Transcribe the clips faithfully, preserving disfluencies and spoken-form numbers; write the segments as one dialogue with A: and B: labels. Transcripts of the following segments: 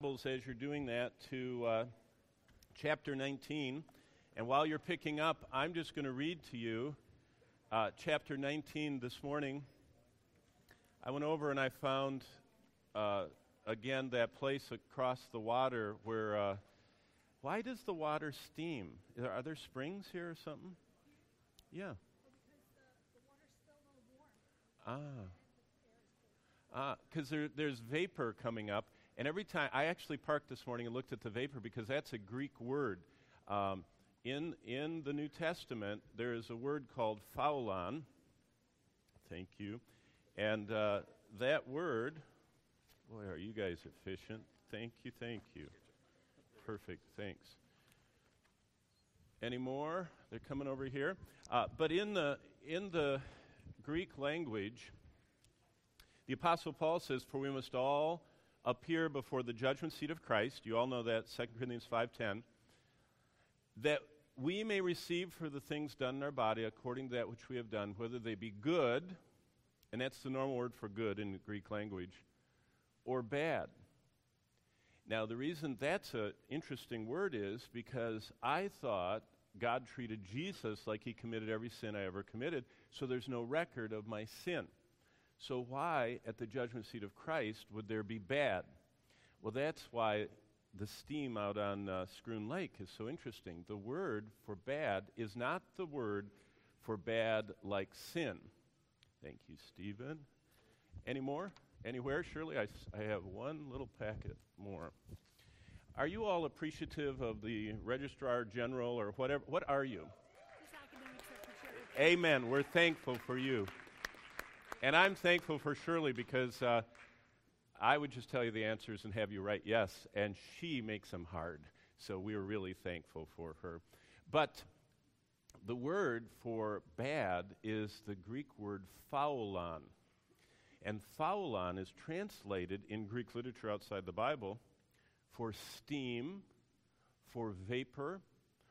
A: Bibles as you're doing that to uh, chapter nineteen. And while you're picking up, I'm just going to read to you uh, chapter nineteen this morning. I went over and I found, uh, again, that place across the water where, uh, why does the water steam? Are there, are there springs here or something? Yeah. Ah. Because uh, there, there's vapor coming up. And every time, I actually parked this morning and looked at the vapor because that's a Greek word. Um, in, in the New Testament, there is a word called phaulon. Thank you. And uh, that word, boy, are you guys efficient. Thank you, thank you. Perfect, thanks. Any more? They're coming over here. Uh, but in the in the Greek language, the Apostle Paul says, "For we must all appear before the judgment seat of Christ." You all know that, Second Corinthians five ten. "That we may receive for the things done in our body according to that which we have done, whether they be good," and that's the normal word for good in the Greek language, "or bad." Now, the reason that's an interesting word is because I thought God treated Jesus like he committed every sin I ever committed, so there's no record of my sin. So why, at the judgment seat of Christ, would there be bad? Well, that's why the steam out on uh, Scroon Lake is so interesting. The word for bad is not the word for bad like sin. Thank you, Stephen. Any more? Anywhere? Surely I, s- I have one little packet more. Are you all appreciative of the Registrar General or whatever? What are you? Amen. We're thankful for you. And I'm thankful for Shirley because uh, I would just tell you the answers and have you write yes, and she makes them hard. So we're really thankful for her. But the word for bad is the Greek word phaulon. And phaulon is translated in Greek literature outside the Bible for steam, for vapor,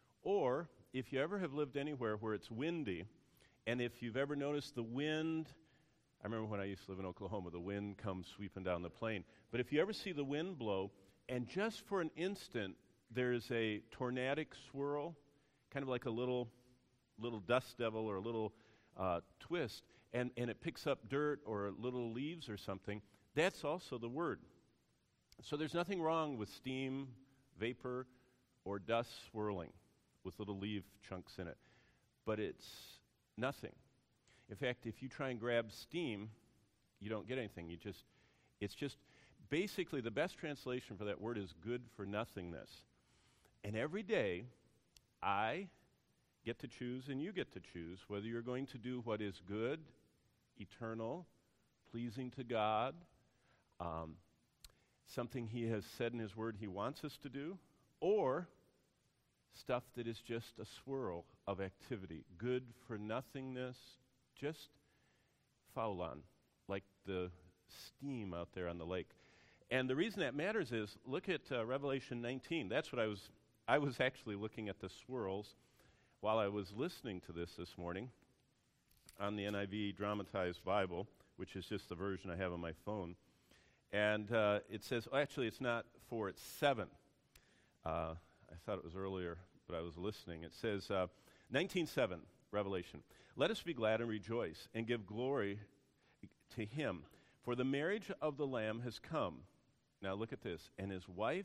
A: or if you ever have lived anywhere where it's windy, and if you've ever noticed the wind, I remember when I used to live in Oklahoma, the wind comes sweeping down the plain. But if you ever see the wind blow, and just for an instant, there's a tornadic swirl, kind of like a little little dust devil or a little uh, twist, and, and it picks up dirt or little leaves or something, that's also the word. So there's nothing wrong with steam, vapor, or dust swirling with little leaf chunks in it. But it's nothing. In fact, if you try and grab steam, you don't get anything. You just, it's just, basically the best translation for that word is good for nothingness. And every day, I get to choose and you get to choose whether you're going to do what is good, eternal, pleasing to God, um, something he has said in his word he wants us to do, or stuff that is just a swirl of activity, good for nothingness, just phaulon, like the steam out there on the lake. And the reason that matters is, look at uh, Revelation nineteen. That's what I was, I was actually looking at the swirls while I was listening to this this morning on the N I V Dramatized Bible, which is just the version I have on my phone. And uh, it says, oh, actually it's not four, it's seven. Uh, I thought it was earlier, but I was listening. It says, uh, nineteen seven, Revelation. "Let us be glad and rejoice and give glory to him, for the marriage of the Lamb has come." Now look at this. "And his wife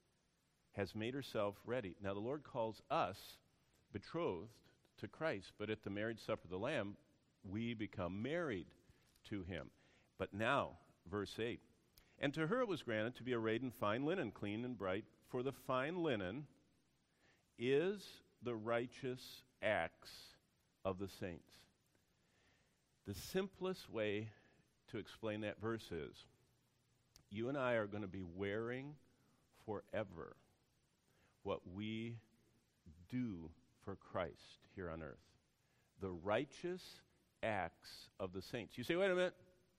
A: has made herself ready." Now the Lord calls us betrothed to Christ, but at the marriage supper of the Lamb, we become married to him. But now, verse eight, "And to her it was granted to be arrayed in fine linen, clean and bright, for the fine linen is the righteous acts of the saints." The simplest way to explain that verse is, you and I are going to be wearing forever what we do for Christ here on earth. The righteous acts of the saints. You say, wait a minute,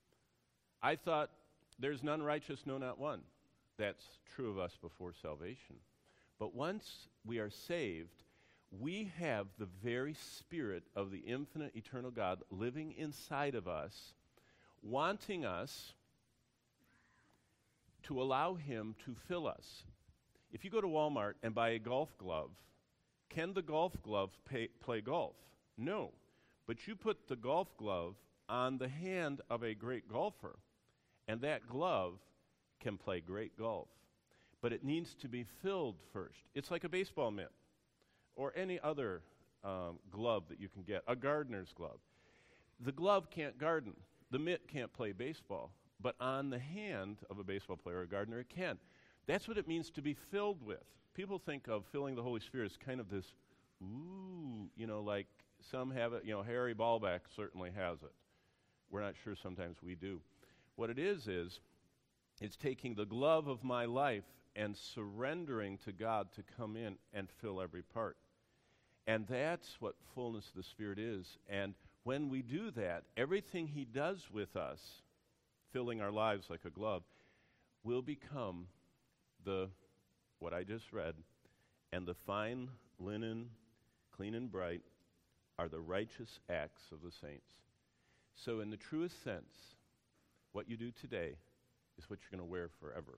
A: I thought there's none righteous, no, not one. That's true of us before salvation. But once we are saved, we have the very Spirit of the infinite, eternal God living inside of us, wanting us to allow him to fill us. If you go to Walmart and buy a golf glove, can the golf glove pay, play golf? No. But you put the golf glove on the hand of a great golfer, and that glove can play great golf. But it needs to be filled first. It's like a baseball mitt or any other um, glove that you can get, a gardener's glove. The glove can't garden. The mitt can't play baseball. But on the hand of a baseball player or a gardener, it can. That's what it means to be filled with. People think of filling the Holy Spirit as kind of this, ooh, you know, like some have it. You know, Harry Ballback certainly has it. We're not sure sometimes we do. What it is is, it's taking the glove of my life and surrendering to God to come in and fill every part. And that's what fullness of the Spirit is. And when we do that, everything he does with us, filling our lives like a glove, will become the, what I just read, and the fine linen, clean and bright, are the righteous acts of the saints. So in the truest sense, what you do today is what you're going to wear forever.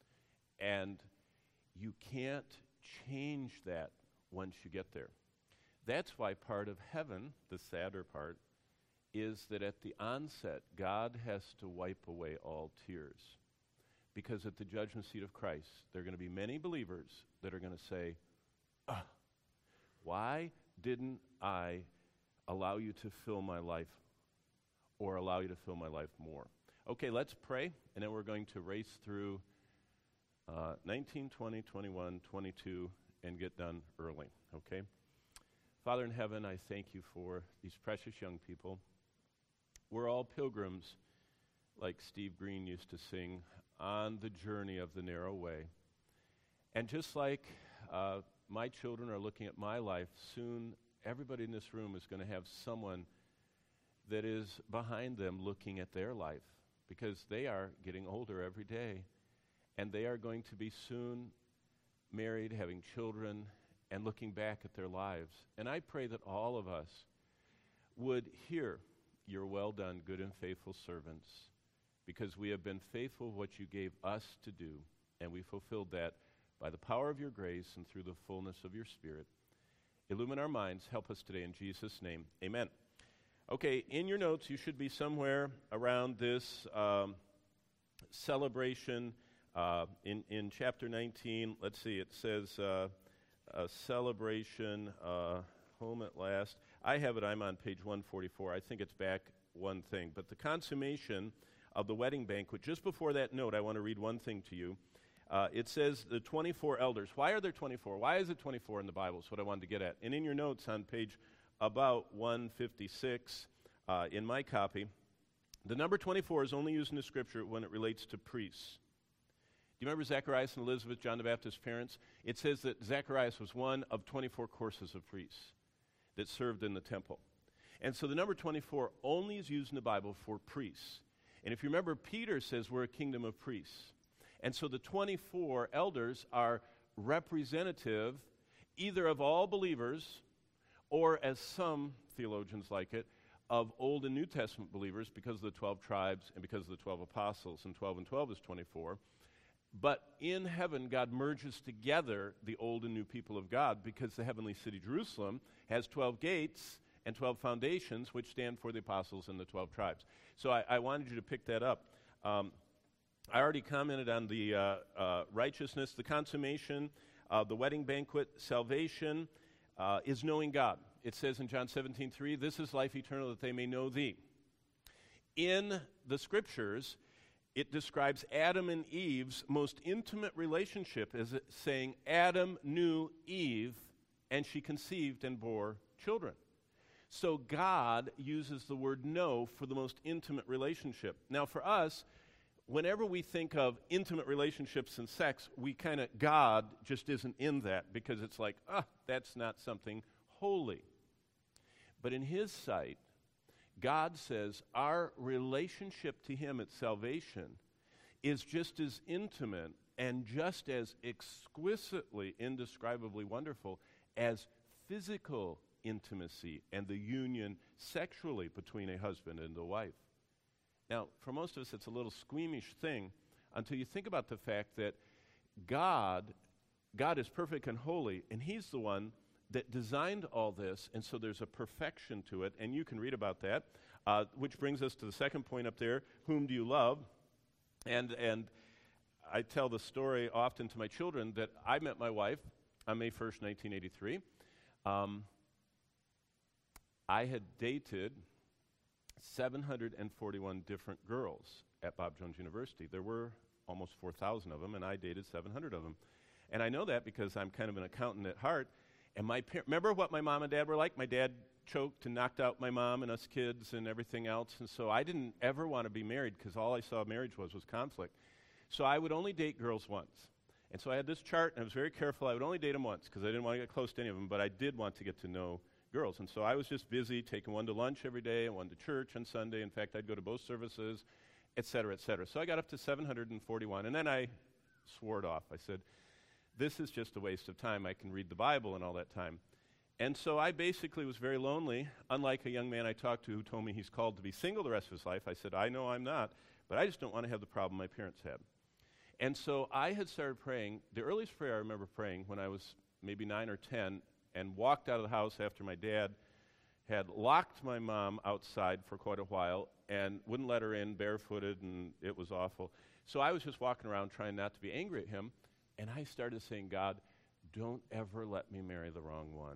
A: And you can't change that once you get there. That's why part of heaven, the sadder part, is that at the onset, God has to wipe away all tears. Because at the judgment seat of Christ, there are going to be many believers that are going to say, ah, why didn't I allow you to fill my life or allow you to fill my life more? Okay, let's pray, and then we're going to race through uh, nineteen, twenty, twenty-one, twenty-two, and get done early, okay? Father in heaven, I thank you for these precious young people. We're all pilgrims, like Steve Green used to sing, on the journey of the narrow way. And just like uh, my children are looking at my life, soon everybody in this room is going to have someone that is behind them looking at their life, because they are getting older every day, and they are going to be soon married, having children, and looking back at their lives. And I pray that all of us would hear your well done, good and faithful servants, because we have been faithful of what you gave us to do, and we fulfilled that by the power of your grace and through the fullness of your Spirit. Illumine our minds. Help us today in Jesus' name. Amen. Okay, in your notes, you should be somewhere around this um, celebration uh, in, in chapter nineteen. Let's see, it says uh, a celebration, uh, home at last. I have it, I'm on page one forty-four. I think it's back one thing. But the consummation of the wedding banquet, just before that note, I want to read one thing to you. Uh, it says the twenty-four elders. Why are there twenty-four? Why is it twenty-four in the Bible? Is what I wanted to get at. And in your notes on page about one fifty-six uh, in my copy, the number twenty-four is only used in the Scripture when it relates to priests. Do you remember Zacharias and Elizabeth, John the Baptist's parents? It says that Zacharias was one of twenty-four courses of priests that served in the temple. And so the number twenty-four only is used in the Bible for priests. And if you remember, Peter says we're a kingdom of priests. And so the twenty-four elders are representative either of all believers, or as some theologians like it, of Old and New Testament believers, because of the twelve tribes and because of the twelve apostles, and twelve and twelve is twenty-four. But in heaven, God merges together the old and new people of God, because the heavenly city, Jerusalem, has twelve gates and twelve foundations, which stand for the apostles and the twelve tribes. So I, I wanted you to pick that up. Um, I already commented on the uh, uh, righteousness, the consummation, uh, the wedding banquet, salvation uh, is knowing God. It says in John seventeen three, this is life eternal, that they may know thee. In the Scriptures, it describes Adam and Eve's most intimate relationship as it saying, Adam knew Eve, and she conceived and bore children. So God uses the word know for the most intimate relationship. Now for us, whenever we think of intimate relationships and sex, we kind of, God just isn't in that, because it's like, ah, that's not something holy. But in his sight, God says our relationship to him at salvation is just as intimate and just as exquisitely, indescribably wonderful as physical intimacy and the union sexually between a husband and a wife. Now, for most of us, it's a little squeamish thing until you think about the fact that God, God is perfect and holy, and he's the one that designed all this, and so there's a perfection to it, and you can read about that, uh, which brings us to the second point up there, whom do you love? And and I tell the story often to my children that I met my wife on May first, nineteen eighty-three. Um, I had dated seven hundred forty-one different girls at Bob Jones University. There were almost four thousand of them, and I dated seven hundred of them. And I know that because I'm kind of an accountant at heart. And my par- remember what my mom and dad were like? My dad choked and knocked out my mom and us kids and everything else. And so I didn't ever want to be married because all I saw marriage was was conflict. So I would only date girls once. And so I had this chart, and I was very careful. I would only date them once because I didn't want to get close to any of them, but I did want to get to know girls. And so I was just busy taking one to lunch every day and one to church on Sunday. In fact, I'd go to both services, et cetera, et cetera. So I got up to seven hundred forty-one, and then I swore it off. I said, this is just a waste of time. I can read the Bible in all that time. And so I basically was very lonely, unlike a young man I talked to who told me he's called to be single the rest of his life. I said, I know I'm not, but I just don't want to have the problem my parents had. And so I had started praying. The earliest prayer I remember praying when I was maybe nine or ten and walked out of the house after my dad had locked my mom outside for quite a while and wouldn't let her in barefooted, and it was awful. So I was just walking around trying not to be angry at him, and I started saying, God, don't ever let me marry the wrong one.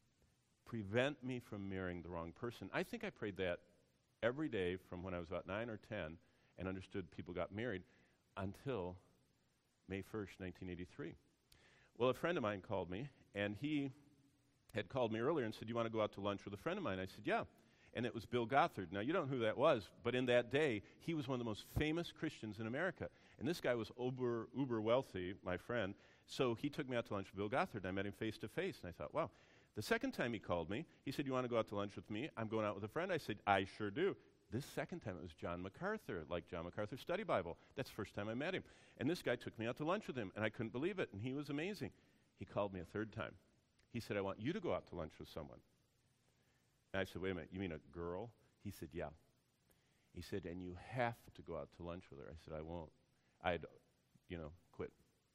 A: Prevent me from marrying the wrong person. I think I prayed that every day from when I was about nine or ten and understood people got married until May first, nineteen eighty-three. Well, a friend of mine called me, and he had called me earlier and said, you want to go out to lunch with a friend of mine? I said, yeah. And it was Bill Gothard. Now, you don't know who that was, but in that day, he was one of the most famous Christians in America. And this guy was uber, uber wealthy, my friend. So he took me out to lunch with Bill Gothard, and I met him face to face. And I thought, wow. The second time he called me, he said, you want to go out to lunch with me? I'm going out with a friend. I said, I sure do. This second time, it was John MacArthur, like John MacArthur's Study Bible. That's the first time I met him. And this guy took me out to lunch with him, and I couldn't believe it, and he was amazing. He called me a third time. He said, I want you to go out to lunch with someone. And I said, wait a minute, you mean a girl? He said, yeah. He said, and you have to go out to lunch with her. I said, I won't. I'd, you know, quit.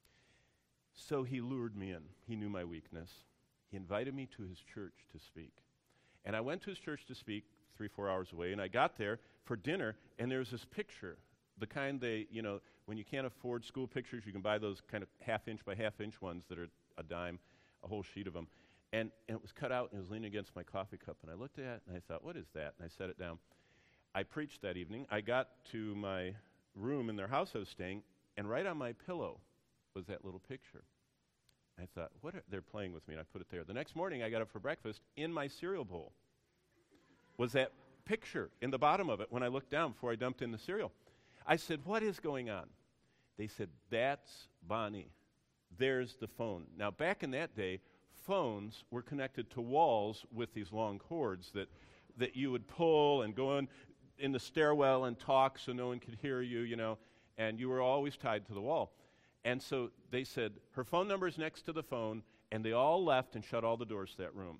A: So he lured me in. He knew my weakness. He invited me to his church to speak. And I went to his church to speak three, four hours away, and I got there for dinner, and there was this picture, the kind they, you know, when you can't afford school pictures, you can buy those kind of half-inch by half-inch ones that are a dime, a whole sheet of them. And, and it was cut out, and it was leaning against my coffee cup, and I looked at it, and I thought, what is that? And I set it down. I preached that evening. I got to my room in their house I was staying, and right on my pillow was that little picture. I thought, what are, they're playing with me, and I put it there. The next morning, I got up for breakfast. In my cereal bowl was that picture in the bottom of it when I looked down before I dumped in the cereal. I said, what is going on? They said, that's Bonnie. There's the phone. Now, back in that day, phones were connected to walls with these long cords that, that you would pull and go in, in the stairwell and talk so no one could hear you, you know, and you were always tied to the wall. And so they said, her phone number is next to the phone, and they all left and shut all the doors to that room.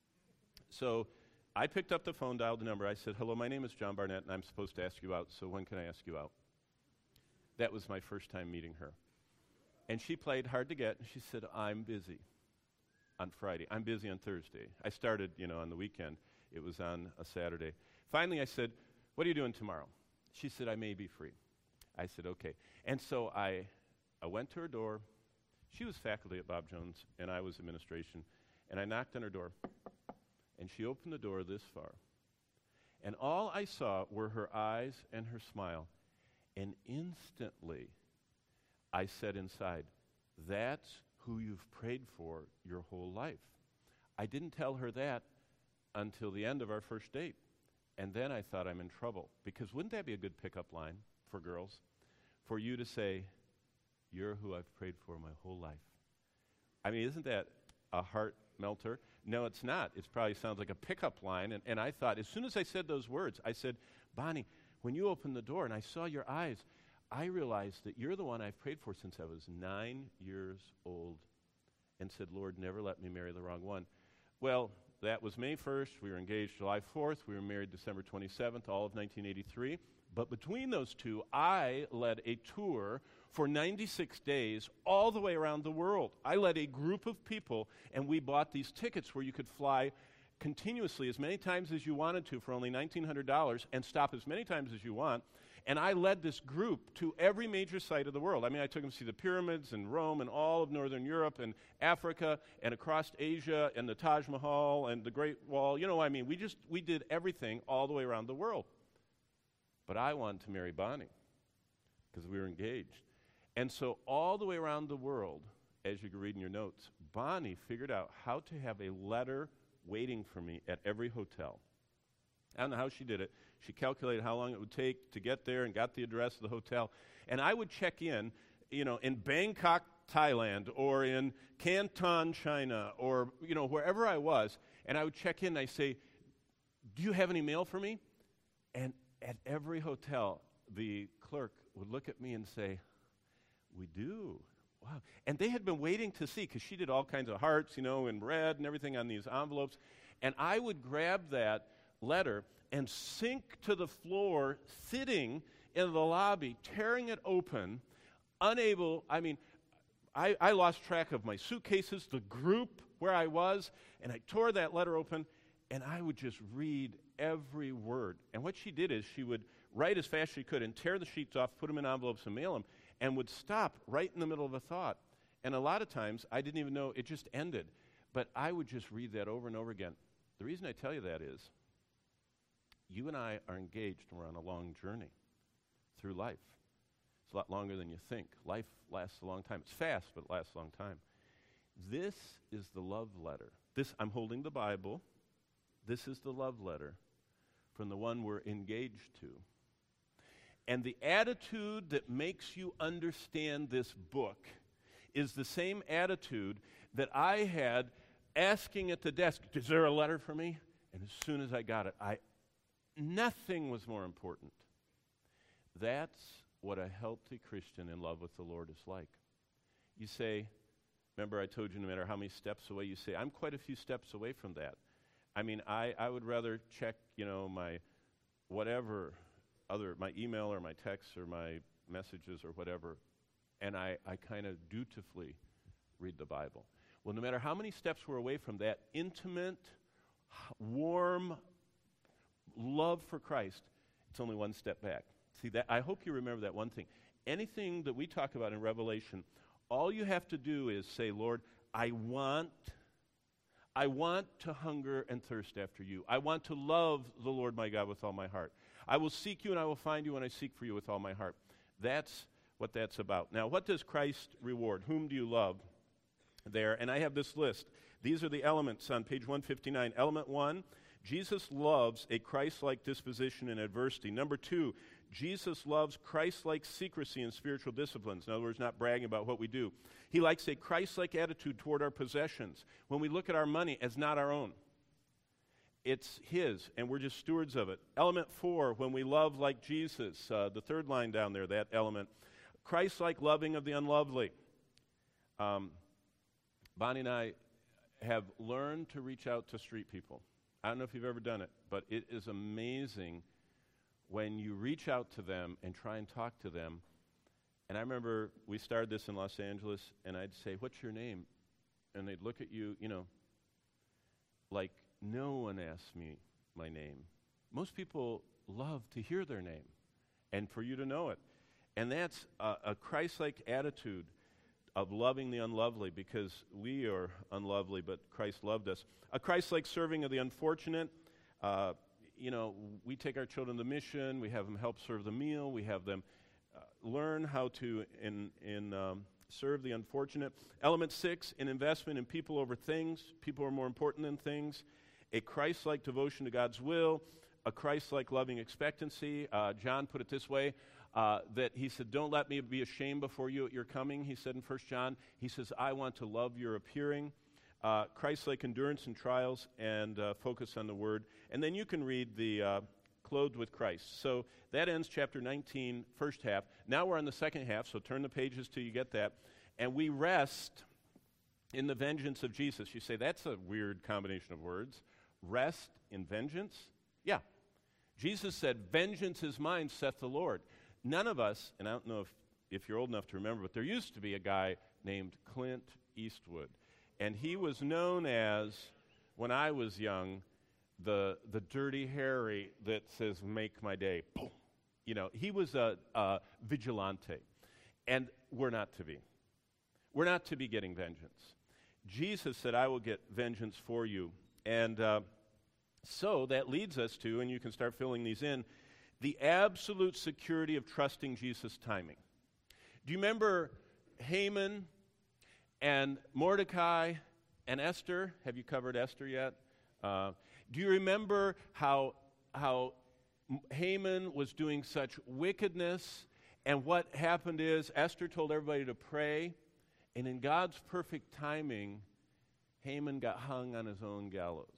A: So I picked up the phone, dialed the number. I said, hello, my name is John Barnett, and I'm supposed to ask you out, so when can I ask you out? That was my first time meeting her. And she played hard to get, and she said, I'm busy on Friday. I'm busy on Thursday. I started, you know, on the weekend. It was on a Saturday. Finally, I said, what are you doing tomorrow? She said, I may be free. I said, okay. And so I... I went to her door. She was faculty at Bob Jones, and I was administration. And I knocked on her door, and she opened the door this far. And all I saw were her eyes and her smile. And instantly, I said inside, that's who you've prayed for your whole life. I didn't tell her that until the end of our first date. And then I thought, I'm in trouble. Because wouldn't that be a good pickup line for girls? For you to say, you're who I've prayed for my whole life. I mean, isn't that a heart melter? No, it's not. It probably sounds like a pickup line. And, and I thought, as soon as I said those words, I said, Bonnie, when you opened the door and I saw your eyes, I realized that you're the one I've prayed for since I was nine years old, and said, Lord, never let me marry the wrong one. Well, that was May first. We were engaged July fourth. We were married December twenty-seventh, all of nineteen eighty-three. But between those two, I led a tour for ninety-six days all the way around the world. I led a group of people, and we bought these tickets where you could fly continuously as many times as you wanted to for only nineteen hundred dollars and stop as many times as you want. And I led this group to every major site of the world. I mean, I took them to see the pyramids and Rome and all of Northern Europe and Africa and across Asia and the Taj Mahal and the Great Wall. You know, I mean, we just, we did everything all the way around the world. But I wanted to marry Bonnie because we were engaged. And so all the way around the world, as you can read in your notes, Bonnie figured out how to have a letter waiting for me at every hotel. I don't know how she did it. She calculated how long it would take to get there and got the address of the hotel. And I would check in, you know, in Bangkok, Thailand, or in Canton, China, or, you know, wherever I was, and I would check in and I say, do you have any mail for me? And at every hotel, the clerk would look at me and say, we do. Wow. And they had been waiting to see, because she did all kinds of hearts, you know, in red and everything on these envelopes. And I would grab that letter and sink to the floor, sitting in the lobby, tearing it open, unable, I mean, I, I lost track of my suitcases, the group where I was, and I tore that letter open, and I would just read every word. And what she did is she would write as fast as she could and tear the sheets off, put them in envelopes and mail them, and would stop right in the middle of a thought. And a lot of times, I didn't even know it just ended. But I would just read that over and over again. The reason I tell you that is, you and I are engaged and we're on a long journey through life. It's a lot longer than you think. Life lasts a long time. It's fast, but it lasts a long time. This is the love letter. This, I'm holding the Bible. This is the love letter from the one we're engaged to. And the attitude that makes you understand this book is the same attitude that I had asking at the desk, is there a letter for me? And as soon as I got it, I nothing was more important. That's what a healthy Christian in love with the Lord is like. You say, remember I told you no matter how many steps away, you say, I'm quite a few steps away from that. I mean, I, I would rather check, you know, my whatever, other, my email or my texts or my messages or whatever, and I, I kind of dutifully read the Bible. Well, no matter how many steps we're away from that intimate, warm love for Christ, it's only one step back. See, that I hope you remember that one thing. Anything that we talk about in Revelation, all you have to do is say, Lord, I want, I want to hunger and thirst after you. I want to love the Lord my God with all my heart. I will seek you and I will find you when I seek for you with all my heart. That's what that's about. Now, what does Christ reward? Whom do you love there? And I have this list. These are the elements on page one fifty-nine. Element one, Jesus loves a Christ-like disposition in adversity. Number two, Jesus loves Christ-like secrecy in spiritual disciplines. In other words, not bragging about what we do. He likes a Christ-like attitude toward our possessions. When we look at our money as not our own, it's his, and we're just stewards of it. Element four, when we love like Jesus, uh, the third line down there, that element, Christ-like loving of the unlovely. Um, Bonnie and I have learned to reach out to street people. I don't know if you've ever done it, but it is amazing when you reach out to them and try and talk to them. And I remember we started this in Los Angeles, and I'd say, what's your name? And they'd look at you, you know, like no one asks me my name. Most people love to hear their name and for you to know it. And that's a, a Christ-like attitude of loving the unlovely, because we are unlovely, but Christ loved us. A Christ-like serving of the unfortunate. Uh, you know, we take our children to mission. We have them help serve the meal. We have them uh, learn how to in, in, um, serve the unfortunate. Element six, an investment in people over things. People are more important than things. A Christ-like devotion to God's will. A Christ-like loving expectancy. Uh, John put it this way. Uh, that he said, don't let me be ashamed before you at your coming, he said in First John. He says, I want to love your appearing. Uh, Christ-like endurance in trials, and uh, focus on the Word. And then you can read the uh, clothed with Christ. So that ends chapter nineteen, first half. Now we're on the second half, so turn the pages till you get that. And we rest in the vengeance of Jesus. You say, that's a weird combination of words. Rest in vengeance? Yeah. Jesus said, vengeance is mine, saith the Lord. None of us, and I don't know if, if you're old enough to remember, but there used to be a guy named Clint Eastwood. And he was known as, when I was young, the the Dirty Harry that says, make my day. Boom. You know, he was a, a vigilante. And we're not to be. We're not to be getting vengeance. Jesus said, I will get vengeance for you. And uh, so that leads us to, and you can start filling these in, the absolute security of trusting Jesus' timing. Do you remember Haman and Mordecai and Esther? Have you covered Esther yet? Uh, do you remember how, how Haman was doing such wickedness, and what happened is Esther told everybody to pray, and in God's perfect timing, Haman got hung on his own gallows,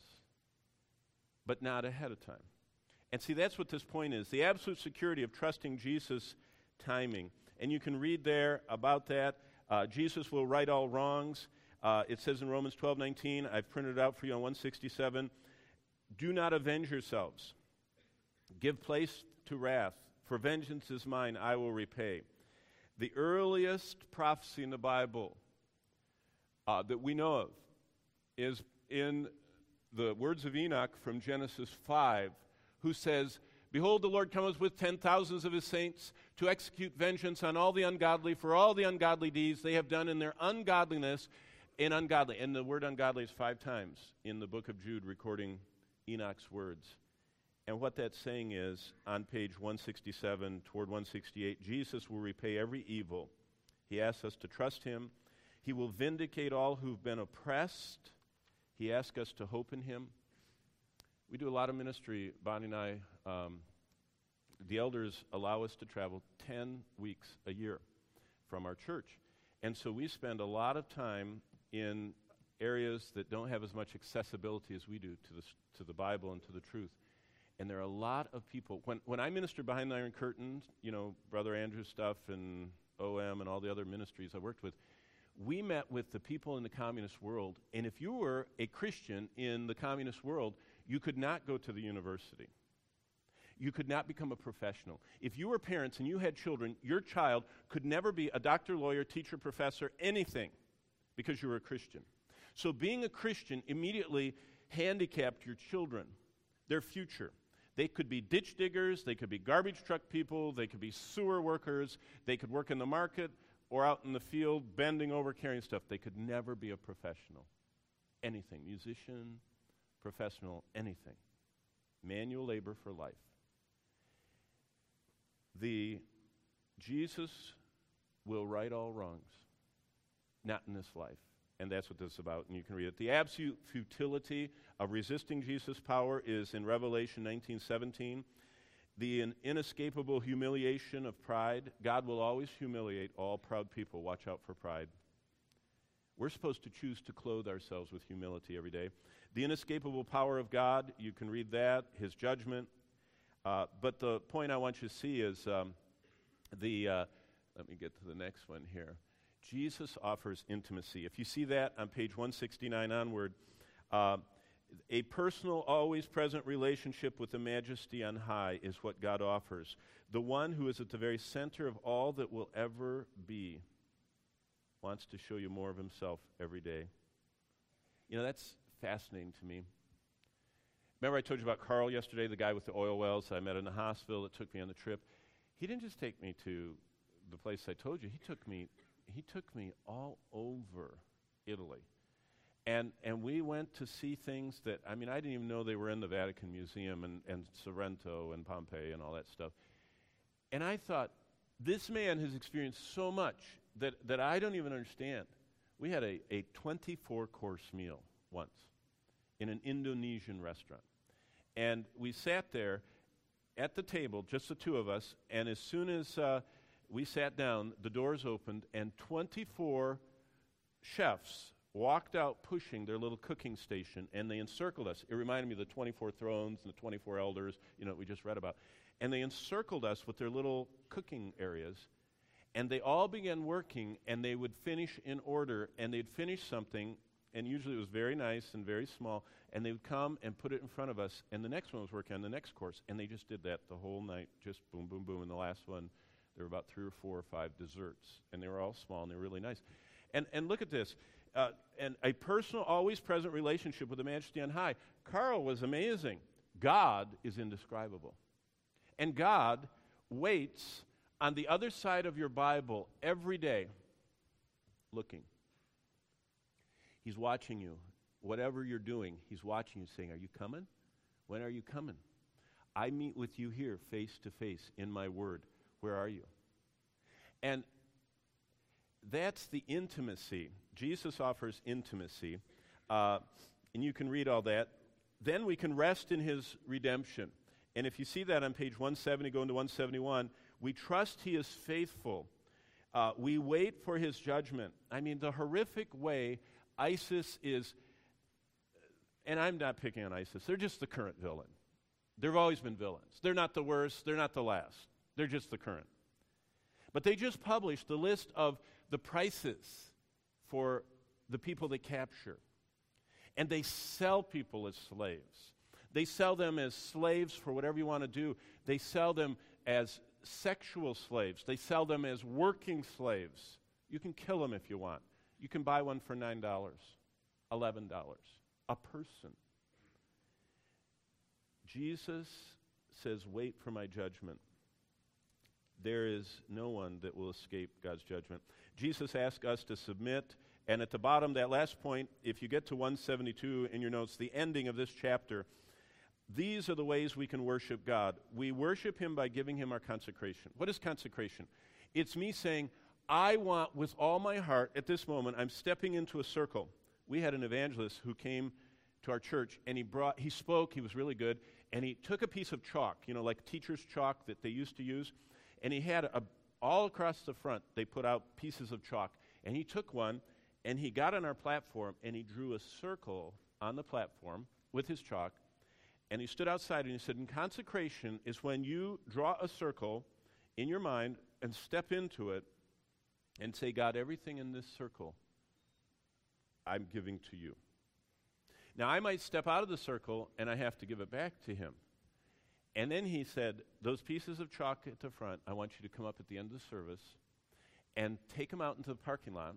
A: but not ahead of time. And see, that's what this point is, the absolute security of trusting Jesus' timing. And you can read there about that. Uh, Jesus will right all wrongs. Uh, it says in Romans twelve nineteen, I've printed it out for you on one sixty-seven, do not avenge yourselves. Give place to wrath, for vengeance is mine, I will repay. The earliest prophecy in the Bible uh, that we know of is in the words of Enoch from Genesis five, who says, behold, the Lord cometh with ten thousands of his saints to execute vengeance on all the ungodly for all the ungodly deeds they have done in their ungodliness and ungodly. And the word ungodly is five times in the book of Jude, recording Enoch's words. And what that's saying is, on page one sixty-seven toward one sixty-eight, Jesus will repay every evil. He asks us to trust him. He will vindicate all who've been oppressed. He asks us to hope in him. We do a lot of ministry, Bonnie and I. Um, the elders allow us to travel ten weeks a year from our church. And so we spend a lot of time in areas that don't have as much accessibility as we do to the, to the Bible and to the truth. And there are a lot of people. When when I minister behind the Iron Curtain, you know, Brother Andrew's stuff and O M and all the other ministries I worked with, we met with the people in the communist world. And if you were a Christian in the communist world, you could not go to the university. You could not become a professional. If you were parents and you had children, your child could never be a doctor, lawyer, teacher, professor, anything, because you were a Christian. So being a Christian immediately handicapped your children, their future. They could be ditch diggers, they could be garbage truck people, they could be sewer workers, they could work in the market or out in the field bending over carrying stuff. They could never be a professional. Anything, musician, professional, anything. Manual labor for life. The Jesus will right all wrongs, not in this life. And that's what this is about, and you can read it. The absolute futility of resisting Jesus' power is in Revelation nineteen seventeen. The in- inescapable humiliation of pride. God will always humiliate all proud people. Watch out for pride. We're supposed to choose to clothe ourselves with humility every day. The inescapable power of God, you can read that, his judgment. Uh, but the point I want you to see is um, the, uh, let me get to the next one here. Jesus offers intimacy. If you see that on page one sixty-nine onward, uh, a personal, always present relationship with the majesty on high is what God offers. The one who is at the very center of all that will ever be wants to show you more of himself every day. You know, that's fascinating to me. Remember I told you about Carl yesterday, the guy with the oil wells I met in the hospital that took me on the trip? He didn't just take me to the place I told you. He took me He took me all over Italy. And and we went to see things that, I mean, I didn't even know they were in the Vatican Museum and, and Sorrento and Pompeii and all that stuff. And I thought, this man has experienced so much that, that I don't even understand. We had a, a twenty-four course meal once in an Indonesian restaurant. And we sat there at the table, just the two of us, and as soon as uh, we sat down, the doors opened, and twenty-four chefs walked out pushing their little cooking station, and they encircled us. It reminded me of the twenty-four thrones and the twenty-four elders, you know, we just read about. And they encircled us with their little cooking areas, and they all began working, and they would finish in order, and they'd finish something and usually it was very nice and very small, and they would come and put it in front of us, and the next one was working on the next course, and they just did that the whole night, just boom, boom, boom. And the last one, there were about three or four or five desserts, and they were all small, and they were really nice. And and look at this, uh, and a personal, always present relationship with the Majesty on high. Carl was amazing. God is indescribable. And God waits on the other side of your Bible every day, looking. He's watching you. Whatever you're doing, he's watching you, saying, are you coming? When are you coming? I meet with you here face to face in my word. Where are you? And that's the intimacy. Jesus offers intimacy. Uh, and you can read all that. Then we can rest in his redemption. And if you see that on page one seventy, going to one seventy-one, we trust he is faithful. Uh, we wait for his judgment. I mean, the horrific way ISIS is, and I'm not picking on ISIS, they're just the current villain. There have always been villains. They're not the worst, they're not the last. They're just the current. But they just published the list of the prices for the people they capture. And they sell people as slaves. They sell them as slaves for whatever you want to do. They sell them as sexual slaves. They sell them as working slaves. You can kill them if you want. You can buy one for nine dollars, eleven dollars, a person. Jesus says, wait for my judgment. There is no one that will escape God's judgment. Jesus asks us to submit, and at the bottom, that last point, if you get to one seventy-two in your notes, the ending of this chapter, these are the ways we can worship God. We worship him by giving him our consecration. What is consecration? It's me saying, I want with all my heart, at this moment, I'm stepping into a circle. We had an evangelist who came to our church, and he brought, he spoke, he was really good, and he took a piece of chalk, you know, like teacher's chalk that they used to use, and he had a, all across the front, they put out pieces of chalk, and he took one, and he got on our platform, and he drew a circle on the platform with his chalk, and he stood outside, and he said, in consecration is when you draw a circle in your mind and step into it and say, God, everything in this circle I'm giving to you. Now, I might step out of the circle, and I have to give it back to him. And then he said, those pieces of chalk at the front, I want you to come up at the end of the service and take them out into the parking lot.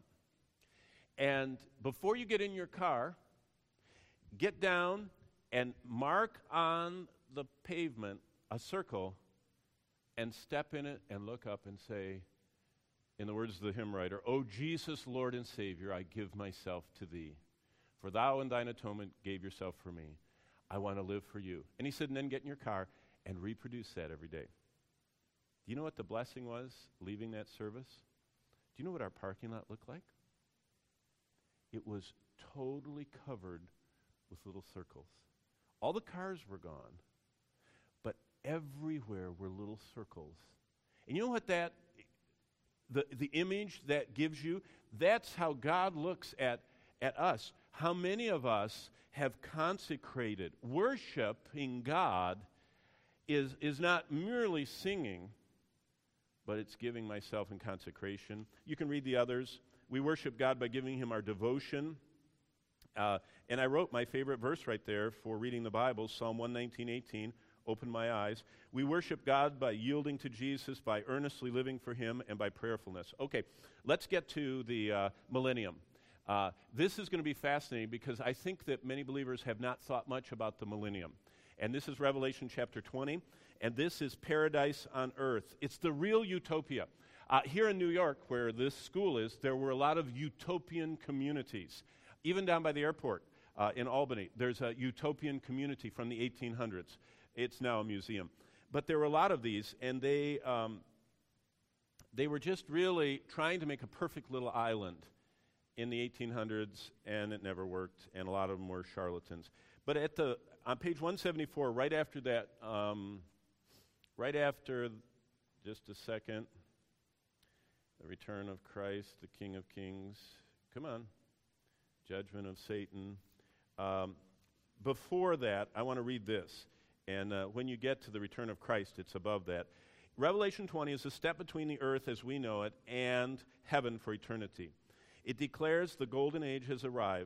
A: And before you get in your car, get down and mark on the pavement a circle and step in it and look up and say, in the words of the hymn writer, O Jesus, Lord and Savior, I give myself to thee. For thou in thine atonement gave yourself for me. I want to live for you. And he said, and then get in your car and reproduce that every day. Do you know what the blessing was leaving that service? Do you know what our parking lot looked like? It was totally covered with little circles. All the cars were gone, but everywhere were little circles. And you know what that, the, the image that gives you? That's how God looks at, at us. How many of us have consecrated? Worshiping God is, is not merely singing, but it's giving myself in consecration. You can read the others. We worship God by giving him our devotion. Uh, and I wrote my favorite verse right there for reading the Bible, Psalm one nineteen, eighteen, open my eyes. We worship God by yielding to Jesus, by earnestly living for him, and by prayerfulness. Okay, let's get to the uh, millennium. Uh, this is going to be fascinating because I think that many believers have not thought much about the millennium. And this is Revelation chapter twenty, and this is paradise on earth. It's the real utopia. Uh, here in New York, where this school is, there were a lot of utopian communities. Even down by the airport uh, in Albany, there's a utopian community from the eighteen hundreds. It's now a museum. But there were a lot of these, and they, um, they were just really trying to make a perfect little island in the eighteen hundreds, and it never worked, and a lot of them were charlatans. But at the on page one seventy-four, right after that, um, right after, just a second, the return of Christ, the King of Kings, come on, judgment of Satan. Um, before that, I want to read this, and uh, when you get to the return of Christ, it's above that. Revelation twenty is a step between the earth as we know it and heaven for eternity. It declares the golden age has arrived.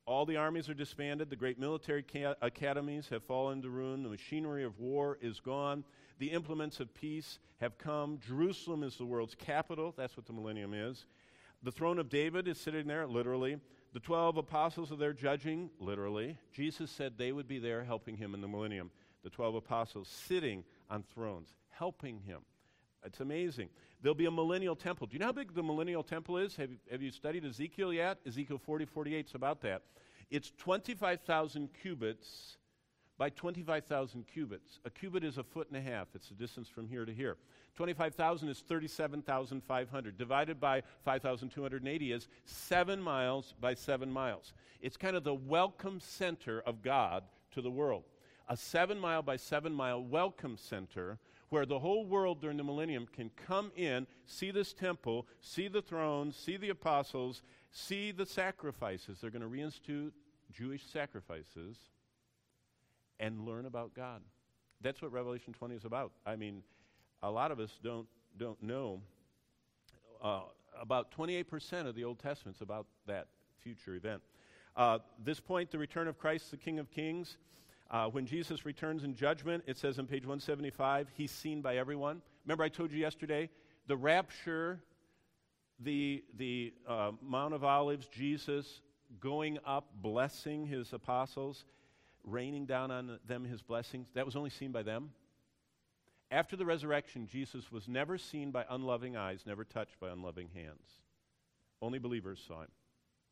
A: All the armies are disbanded. The great military ca- academies have fallen to ruin. The machinery of war is gone. The implements of peace have come. Jerusalem is the world's capital. That's what the millennium is. The throne of David is sitting there, literally. The twelve apostles are there judging, literally. Jesus said they would be there helping him in the millennium. The twelve apostles sitting on thrones, helping him. It's amazing. There'll be a millennial temple. Do you know how big the millennial temple is? Have you, have you studied Ezekiel yet? Ezekiel forty, forty-eight is about that. It's twenty-five thousand cubits by twenty-five thousand cubits. A cubit is a foot and a half. It's the distance from here to here. twenty-five thousand is thirty-seven thousand five hundred. Divided by five thousand two hundred eighty is seven miles by seven miles. It's kind of the welcome center of God to the world. A seven mile by seven mile welcome center where the whole world during the millennium can come in, see this temple, see the thrones, see the apostles, see the sacrifices. They're going to reinstitute Jewish sacrifices and learn about God. That's what Revelation twenty is about. I mean, a lot of us don't don't know. Uh, about twenty-eight percent of the Old Testament's about that future event. Uh, this point, the return of Christ, the King of Kings. Uh, when Jesus returns in judgment, it says on page one seventy-five, he's seen by everyone. Remember I told you yesterday, the rapture, the, the uh, Mount of Olives, Jesus going up, blessing his apostles, raining down on them his blessings, that was only seen by them. After the resurrection, Jesus was never seen by unloving eyes, never touched by unloving hands. Only believers saw him.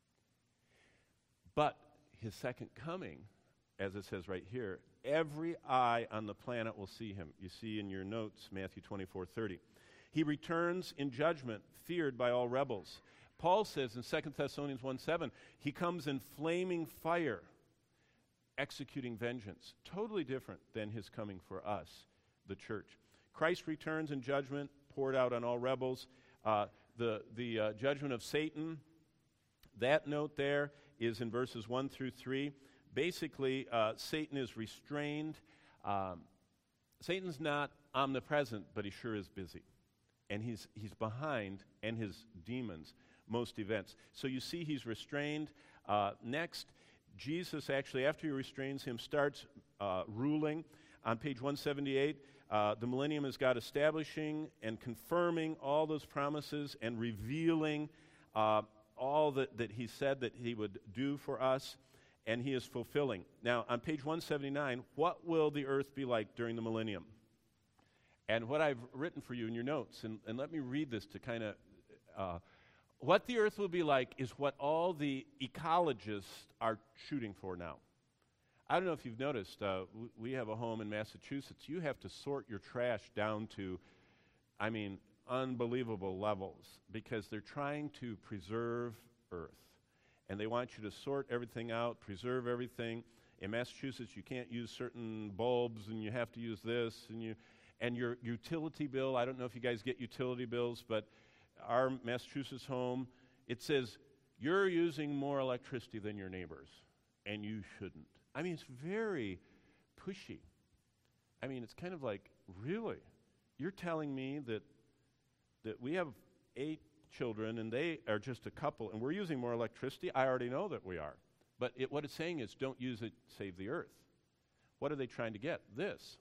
A: But his second coming, as it says right here, every eye on the planet will see him. You see in your notes, Matthew twenty-four thirty. He returns in judgment, feared by all rebels. Paul says in Second Thessalonians one seven, he comes in flaming fire, executing vengeance. Totally different than his coming for us, the church. Christ returns in judgment, poured out on all rebels. Uh, the the uh, judgment of Satan, that note there is in verses one through three. Basically, uh, Satan is restrained. Um, Satan's not omnipresent, but he sure is busy. And he's he's behind, and his demons, most events. So you see he's restrained. Uh, next, Jesus actually, after he restrains him, starts uh, ruling. On page one seventy-eight, uh, the millennium is God establishing and confirming all those promises and revealing uh, all that, that he said that he would do for us. And he is fulfilling. Now, on page one seventy-nine, what will the earth be like during the millennium? And what I've written for you in your notes, and, and let me read this to kind of, uh, what the earth will be like is what all the ecologists are shooting for now. I don't know if you've noticed, uh, w- we have a home in Massachusetts. You have to sort your trash down to, I mean, unbelievable levels because they're trying to preserve Earth. And they want you to sort everything out, preserve everything. In Massachusetts, you can't use certain bulbs, and you have to use this. And you, and your utility bill, I don't know if you guys get utility bills, but our Massachusetts home, it says, you're using more electricity than your neighbors, and you shouldn't. I mean, it's very pushy. I mean, it's kind of like, really? You're telling me that that we have eight children, and they are just a couple, and we're using more electricity? I already know that we are. But it, what it's saying is, don't use it, save the earth. What are they trying to get? This.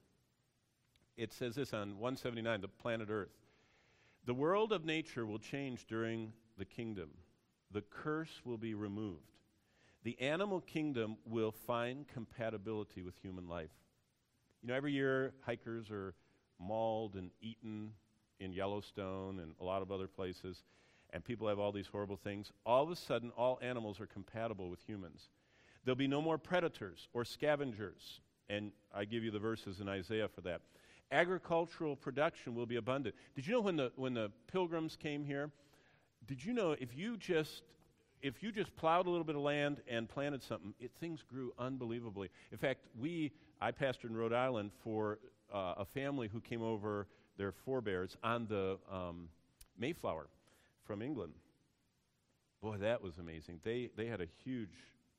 A: It says this on one seventy-nine, the planet Earth. The world of nature will change during the kingdom. The curse will be removed. The animal kingdom will find compatibility with human life. You know, every year, hikers are mauled and eaten in Yellowstone and a lot of other places, and people have all these horrible things. All of a sudden, all animals are compatible with humans. There'll be no more predators or scavengers, and I give you the verses in Isaiah for that. Agricultural production will be abundant. Did you know when the when the pilgrims came here, did you know if you just if you just plowed a little bit of land and planted something, it, things grew unbelievably. In fact, we I pastored in Rhode Island for uh, a family who came over, their forebears, on the um, Mayflower from England. Boy, that was amazing. They they had a huge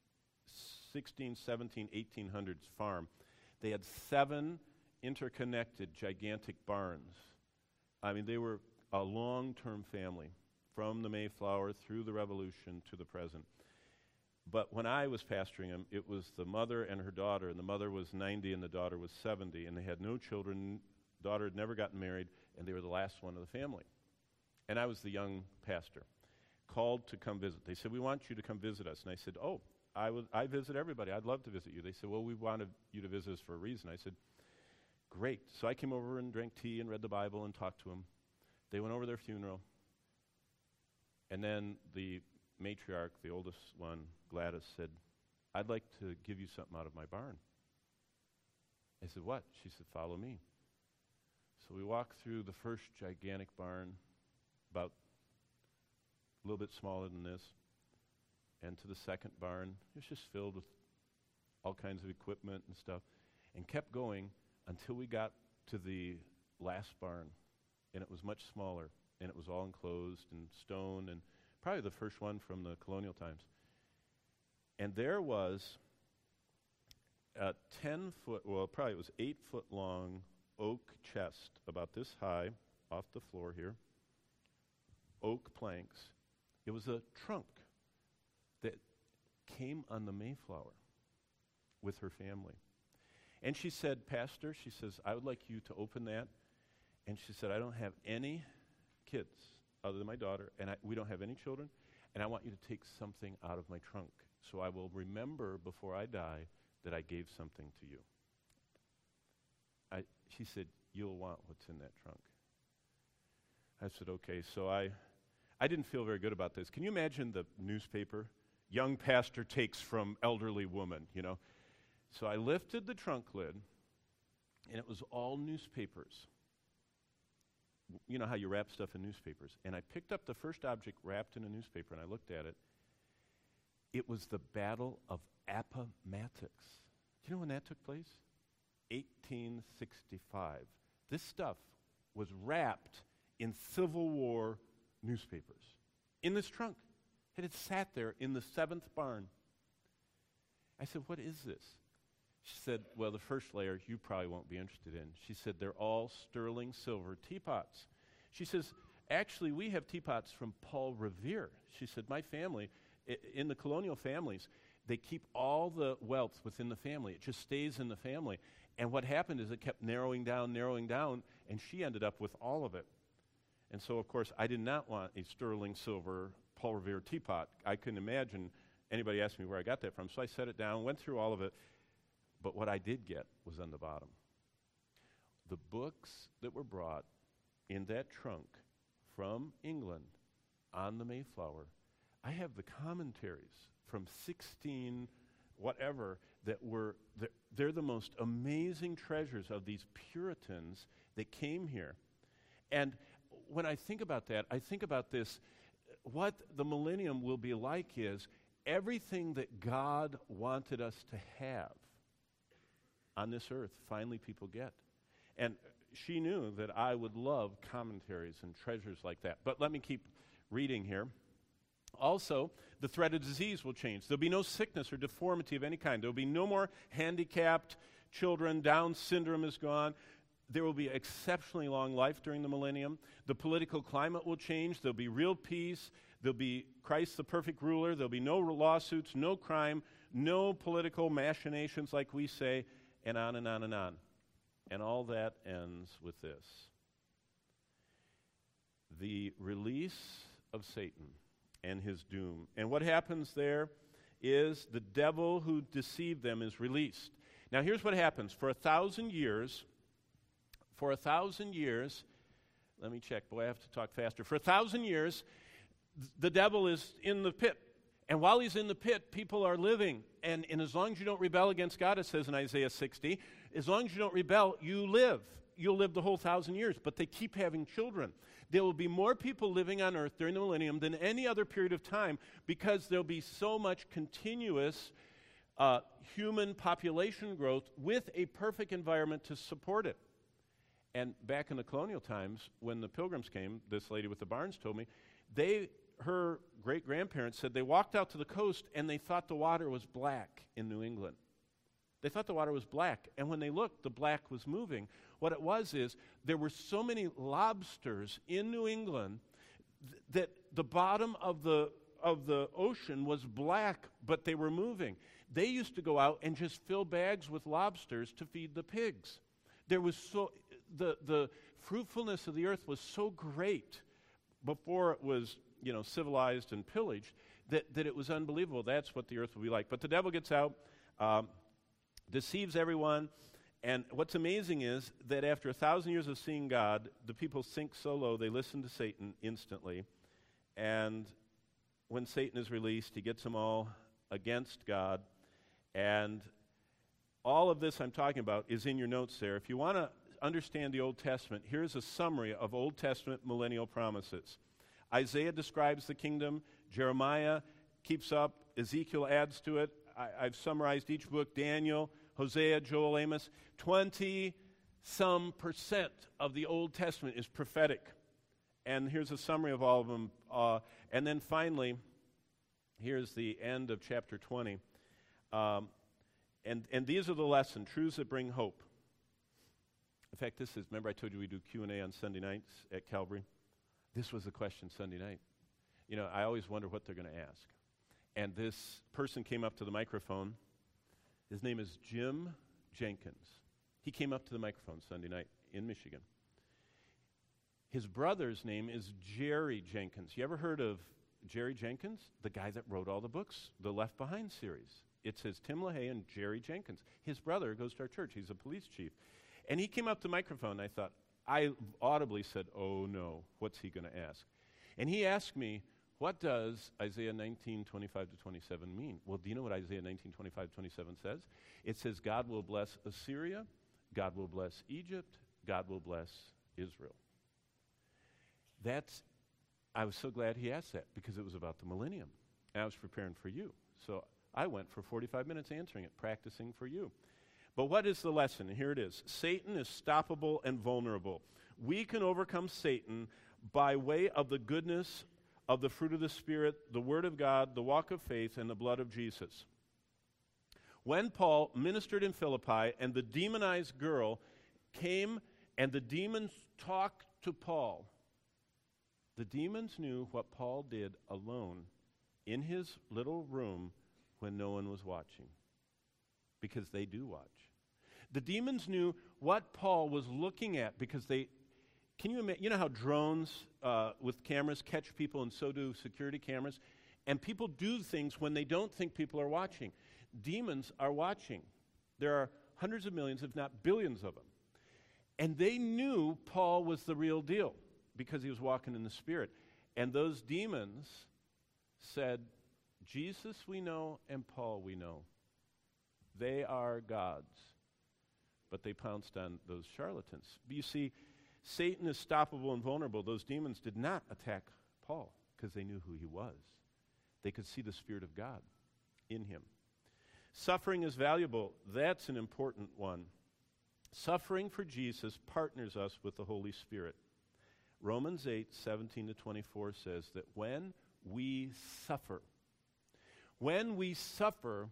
A: sixteen, seventeen, eighteen hundreds farm. They had seven interconnected gigantic barns. I mean, they were a long-term family from the Mayflower through the Revolution to the present. But when I was pastoring them, it was the mother and her daughter, and the mother was ninety and the daughter was seventy, and they had no children. Daughter had never gotten married, and they were the last one of the family. And I was the young pastor, called to come visit. They said, we want you to come visit us. And I said, oh, I, would, I visit everybody. I'd love to visit you. They said, well, we wanted you to visit us for a reason. I said, great. So I came over and drank tea and read the Bible and talked to them. They went over their funeral. And then the matriarch, the oldest one, Gladys, said, I'd like to give you something out of my barn. I said, what? She said, follow me. So we walked through the first gigantic barn, about a little bit smaller than this, and to the second barn. It was just filled with all kinds of equipment and stuff, and kept going until we got to the last barn, and it was much smaller, and it was all enclosed and stone, and probably the first one from the colonial times. And there was a ten-foot, well, probably it was eight-foot-long oak chest, about this high, off the floor here, oak planks. It was a trunk that came on the Mayflower with her family. And she said, Pastor, she says, I would like you to open that. And she said, I don't have any kids other than my daughter, and I, we don't have any children, and I want you to take something out of my trunk so I will remember before I die that I gave something to you. I, she said, you'll want what's in that trunk. I said, okay. So I, I didn't feel very good about this. Can you imagine the newspaper? Young pastor takes from elderly woman, you know. So I lifted the trunk lid, and it was all newspapers. You know how you wrap stuff in newspapers. And I picked up the first object wrapped in a newspaper, and I looked at it. It was the Battle of Appomattox. Do you know when that took place? eighteen sixty-five. This stuff was wrapped in Civil War newspapers in this trunk. It had sat there in the seventh barn. I said, what is this? She said, well, the first layer you probably won't be interested in. She said, they're all sterling silver teapots. She says, actually, we have teapots from Paul Revere. She said, my family, I- in the colonial families, they keep all the wealth within the family. It just stays in the family. And what happened is it kept narrowing down, narrowing down, and she ended up with all of it. And so, of course, I did not want a sterling silver Paul Revere teapot. I couldn't imagine anybody asked me where I got that from. So I set it down, went through all of it. But what I did get was on the bottom. The books that were brought in that trunk from England on the Mayflower, I have the commentaries from sixteen whatever that were, they're, they're the most amazing treasures of these Puritans that came here. And when I think about that, I think about this, what the millennium will be like is everything that God wanted us to have on this earth, finally people get. And she knew that I would love commentaries and treasures like that. But let me keep reading here. Also, the threat of disease will change. There'll be no sickness or deformity of any kind. There'll be no more handicapped children. Down syndrome is gone. There will be exceptionally long life during the millennium. The political climate will change. There'll be real peace. There'll be Christ the perfect ruler. There'll be no lawsuits, no crime, no political machinations like we say, and on and on and on. And all that ends with this. The release of Satan and his doom. And what happens there is the devil who deceived them is released. Now here's what happens. For a thousand years, for a thousand years, let me check, boy, I have to talk faster. For a thousand years, th- the devil is in the pit. And while he's in the pit, people are living. And, and as long as you don't rebel against God, it says in Isaiah sixty, as long as you don't rebel, you live. You'll live the whole thousand years. But they keep having children. There will be more people living on earth during the millennium than any other period of time because there'll be so much continuous uh, human population growth with a perfect environment to support it. And back in the colonial times, when the Pilgrims came, this lady with the barns told me, they, her great-grandparents said they walked out to the coast and they thought the water was black in New England. They thought the water was black, and when they looked, the black was moving. What it was is there were so many lobsters in New England th- that the bottom of the of the ocean was black, but they were moving. They used to go out and just fill bags with lobsters to feed the pigs. There was so the the fruitfulness of the earth was so great before it was, you know, civilized and pillaged that, that it was unbelievable. That's what the earth will be like. But the devil gets out, um, deceives everyone, and what's amazing is that after a thousand years of seeing God, the people sink so low they listen to Satan instantly, and when Satan is released, he gets them all against God, and all of this I'm talking about is in your notes there. If you want to understand the Old Testament, here's a summary of Old Testament millennial promises. Isaiah describes the kingdom. Jeremiah keeps up. Ezekiel adds to it. I, I've summarized each book. Daniel, Hosea, Joel, Amos. Twenty-some percent of the Old Testament is prophetic. And here's a summary of all of them. Uh, and then finally, here's the end of chapter twenty. Um, and, and these are the lessons, truths that bring hope. In fact, this is, remember I told you we do Q and A on Sunday nights at Calvary? This was the question Sunday night. You know, I always wonder what they're going to ask. And this person came up to the microphone. His name is Jim Jenkins. He came up to the microphone Sunday night in Michigan. His brother's name is Jerry Jenkins. You ever heard of Jerry Jenkins? The guy that wrote all the books, the Left Behind series. It says Tim LaHaye and Jerry Jenkins. His brother goes to our church. He's a police chief. And he came up to the microphone, and I thought, I audibly said, oh no, what's he going to ask? And he asked me, what does Isaiah nineteen, twenty-five to twenty-seven mean? Well, do you know what Isaiah nineteen, twenty-five to twenty-seven says? It says God will bless Assyria, God will bless Egypt, God will bless Israel. That's, I was so glad he asked that because it was about the millennium. And I was preparing for you. So I went for forty-five minutes answering it, practicing for you. But what is the lesson? And here it is. Satan is stoppable and vulnerable. We can overcome Satan by way of the goodness of the fruit of the Spirit, the Word of God, the walk of faith, and the blood of Jesus. When Paul ministered in Philippi and the demonized girl came and the demons talked to Paul, the demons knew what Paul did alone in his little room when no one was watching, because they do watch. The demons knew what Paul was looking at because they, can you imagine, you know how drones uh, with cameras catch people, and so do security cameras, and people do things when they don't think people are watching. Demons are watching. There are hundreds of millions, if not billions of them. And they knew Paul was the real deal because he was walking in the Spirit. And those demons said, Jesus we know and Paul we know. They are gods. But they pounced on those charlatans. But you see, Satan is stoppable and vulnerable. Those demons did not attack Paul because they knew who he was. They could see the Spirit of God in him. Suffering is valuable. That's an important one. Suffering for Jesus partners us with the Holy Spirit. Romans eight, seventeen to twenty-four says that when we suffer, when we suffer,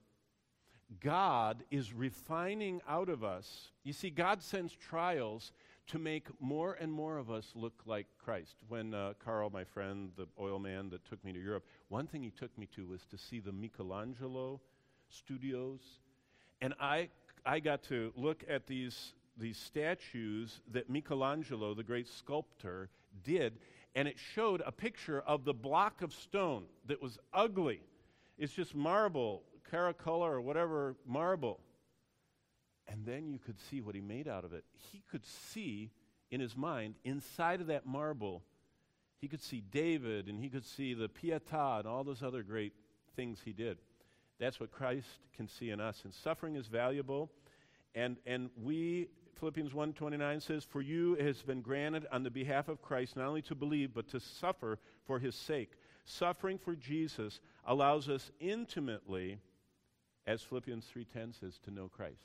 A: God is refining out of us. You see, God sends trials to make more and more of us look like Christ. When uh, Carl, my friend, the oil man that took me to Europe, one thing he took me to was to see the Michelangelo studios. And I I got to look at these, these statues that Michelangelo, the great sculptor, did, and it showed a picture of the block of stone that was ugly. It's just marble, Caracolla or whatever marble. And then you could see what he made out of it. He could see in his mind, inside of that marble, he could see David, and he could see the Pietà and all those other great things he did. That's what Christ can see in us. And suffering is valuable. And and we, Philippians one twenty-nine says, for you it has been granted on the behalf of Christ not only to believe, but to suffer for his sake. Suffering for Jesus allows us intimately, as Philippians three ten says, to know Christ.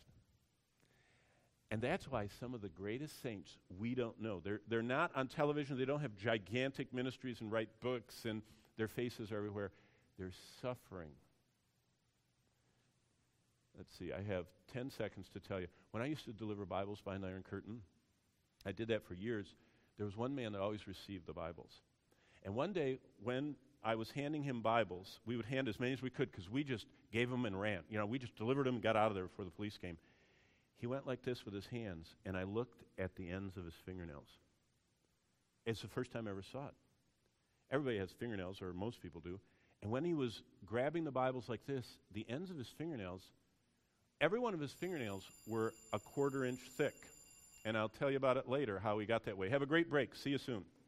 A: And that's why some of the greatest saints we don't know. They're, they're not on television. They don't have gigantic ministries and write books, and their faces are everywhere. They're suffering. Let's see, I have ten seconds to tell you. When I used to deliver Bibles behind the Iron Curtain, I did that for years. There was one man that always received the Bibles. And one day, when I was handing him Bibles. We would hand as many as we could because we just gave them and ran. You know, we just delivered them and got out of there before the police came. He went like this with his hands, and I looked at the ends of his fingernails. It's the first time I ever saw it. Everybody has fingernails, or most people do. And when he was grabbing the Bibles like this, the ends of his fingernails, every one of his fingernails were a quarter inch thick. And I'll tell you about it later, how he got that way. Have a great break. See you soon.